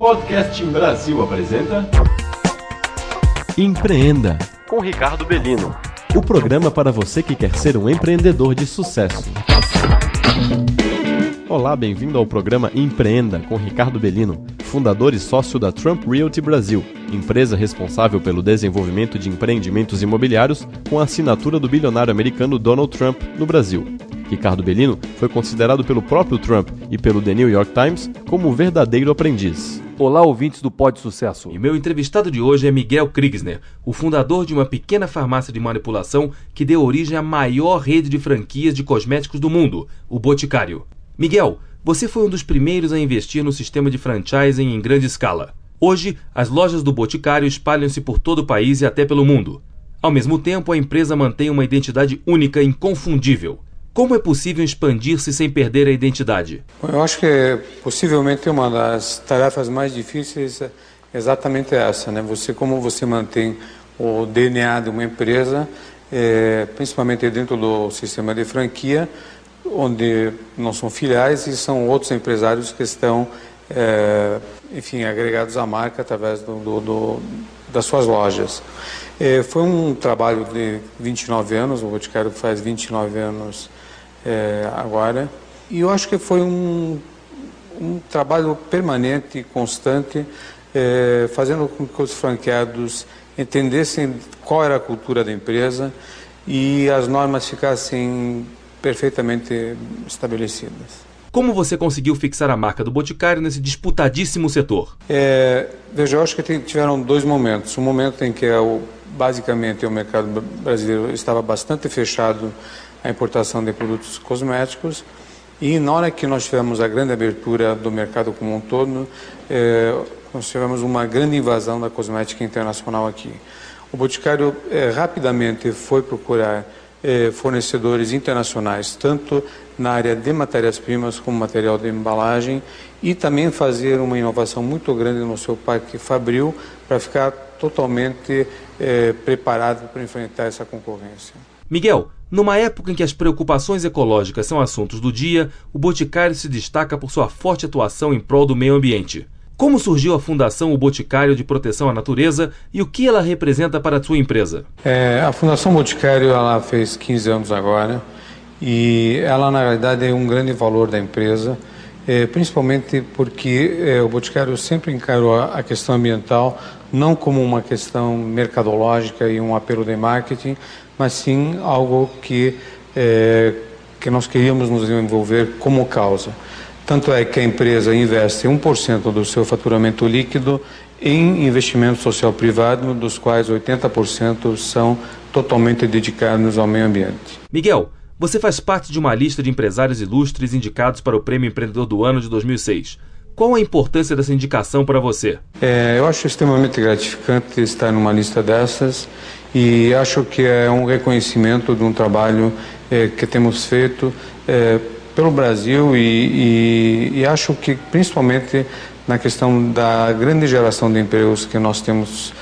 Podcast Brasil apresenta Empreenda, com Ricardo Bellino. o programa para você que quer ser um empreendedor de sucesso. Olá, bem-vindo ao programa Empreenda, com Ricardo Bellino, fundador e sócio da Trump Realty Brasil, empresa responsável pelo desenvolvimento de empreendimentos imobiliários com a assinatura do bilionário americano Donald Trump no Brasil. Ricardo Bellino foi considerado pelo próprio Trump e pelo The New York Times como um verdadeiro aprendiz. Olá, ouvintes do Pod Sucesso. E meu entrevistado de hoje é Miguel Kriegsner, o fundador de uma pequena farmácia de manipulação que deu origem à maior rede de franquias de cosméticos do mundo, o Boticário. Miguel, você foi um dos primeiros a investir no sistema de franchising em grande escala. Hoje, as lojas do Boticário espalham-se por todo o país e até pelo mundo. Ao mesmo tempo, a empresa mantém uma identidade única e inconfundível. Como é possível expandir-se sem perder a identidade? Eu acho que possivelmente uma das tarefas mais difíceis é exatamente essa, né? Como você mantém o DNA de uma empresa, principalmente dentro do sistema de franquia, onde não são filiais e são outros empresários que estão, agregados à marca através das suas lojas. Foi um trabalho de 29 anos, o Boticário faz 29 anos agora, e eu acho que foi um trabalho permanente e constante, fazendo com que os franqueados entendessem qual era a cultura da empresa e as normas ficassem perfeitamente estabelecidas. Como você conseguiu fixar a marca do Boticário nesse disputadíssimo setor? Veja, eu acho que tiveram dois momentos. Um momento em que basicamente o mercado brasileiro estava bastante fechado à importação de produtos cosméticos, e na hora que nós tivemos a grande abertura do mercado como um todo, nós tivemos uma grande invasão da cosmética internacional aqui. O Boticário rapidamente foi procurar fornecedores internacionais, tanto na área de matérias-primas como material de embalagem, e também fazer uma inovação muito grande no seu parque fabril para ficar totalmente preparado para enfrentar essa concorrência. Miguel, numa época em que as preocupações ecológicas são assuntos do dia, o Boticário se destaca por sua forte atuação em prol do meio ambiente. Como surgiu a Fundação O Boticário de Proteção à Natureza e o que ela representa para a sua empresa? A Fundação Boticário ela fez 15 anos agora, e ela na realidade é um grande valor da empresa, principalmente porque o Boticário sempre encarou a questão ambiental não como uma questão mercadológica e um apelo de marketing, mas sim algo que nós queríamos nos envolver como causa. Tanto é que a empresa investe 1% do seu faturamento líquido em investimento social privado, dos quais 80% são totalmente dedicados ao meio ambiente. Miguel, você faz parte de uma lista de empresários ilustres indicados para o Prêmio Empreendedor do Ano de 2006. Qual a importância dessa indicação para você? Eu acho extremamente gratificante estar numa lista dessas, e acho que é um reconhecimento de um trabalho que temos feito pelo Brasil, e acho que principalmente na questão da grande geração de empregos que nós temos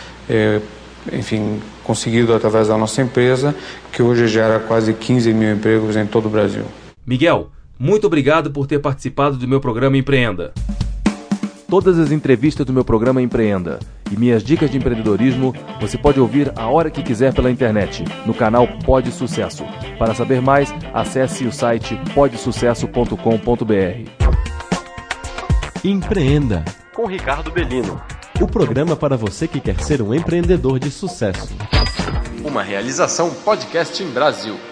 conseguido através da nossa empresa, que hoje gera quase 15 mil empregos em todo o Brasil. Miguel, muito obrigado por ter participado do meu programa Empreenda. Todas as entrevistas do meu programa Empreenda e minhas dicas de empreendedorismo você pode ouvir a hora que quiser pela internet, no canal Pod Sucesso. Para saber mais, acesse o site podsucesso.com.br. Empreenda, Com Ricardo Bellino. o programa para você que quer ser um empreendedor de sucesso. uma realização Podcast Brasil.